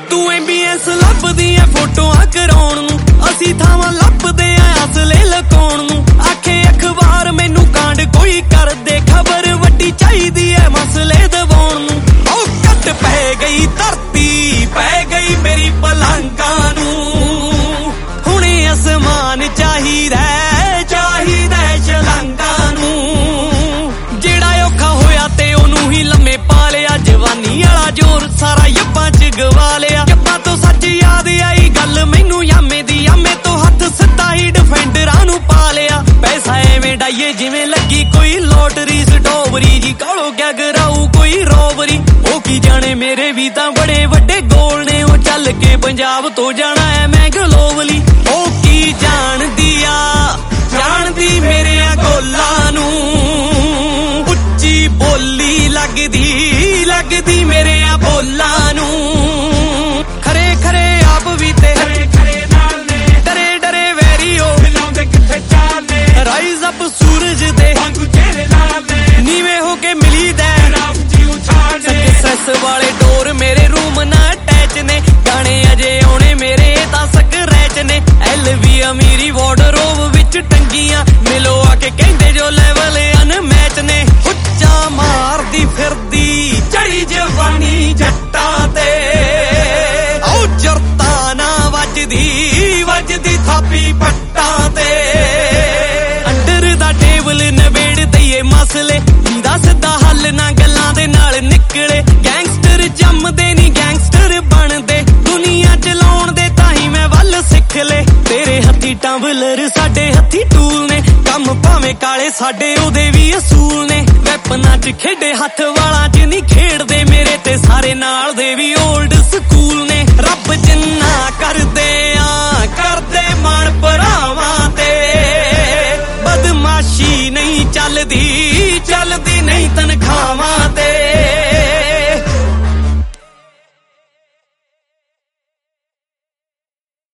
तू एम्बीएंस लभदी है फोटोआं कराउण नूं, असीं थावां लभदे आ असले लकाउण नूं। आखे अखबार मैनू कांड कोई कर दे, खबर वड्डी चाहीदी है मसले दबाउण नूं। ओ कट पै गई धरती, पै गई मेरी पलंगां नूं। हुणे आसमान चाहीदा छलांगां नूं। जेड़ा औखा होया ते ओनू ही लम्मे पा लिया, जवानी वाला जोर सारा यब्बां च गवा लिया। यब्बां तो सच याद आई गल मैनू यामे दी, यामे तो हथ सिद्धा ही डिफेंडरां नू पा लिया। पैसा एवें डाइए जिवें लगी कोई लॉटरी, स्ट्रॉबरी जी कालो क्या कराऊ कोई रॉबरी। ओ की जाने मेरे भी तां बड़े वड्डे गोल ने, ओ चल के पंजाब तो जाना है मैं ग्लोबली। ओ की जानदी मेरे गोलां नू, उच्ची बोली लगदी मेरे बोलां नू। खरे आप भी ते डरे वैरियो, राइज अप सूरज दे नीवे होके मिली दे। सक्सेस वाले डोर मेरे रूम ना अटैच ने, गाने अजे आने मेरे तां स्क्रैच ने। LV अमीरी वार्डरोब विच टंगियां, मिलो आके कहंदे जो लेवल अनमैच ने। हुच्चा मारदी फिरदी चढ़ी जवानी जट्टां ते, ओ जरता ना वजदी थापी पट्टां ते। अंडर दा टेबल नवेड़ दईए मसले, दसदा हल ना गल्लां दे नाल निकले। गैंगस्टर जमदे नी गैंगस्टर बनदे, दुनिया चलाउण दे ताही मैं वल सिख ले। तेरे हत्थी टंबलर साडे हत्थी टूल ने, कम भावें काले साडे ओदे भी असूल ने। वैपनां च खेडे हत्थ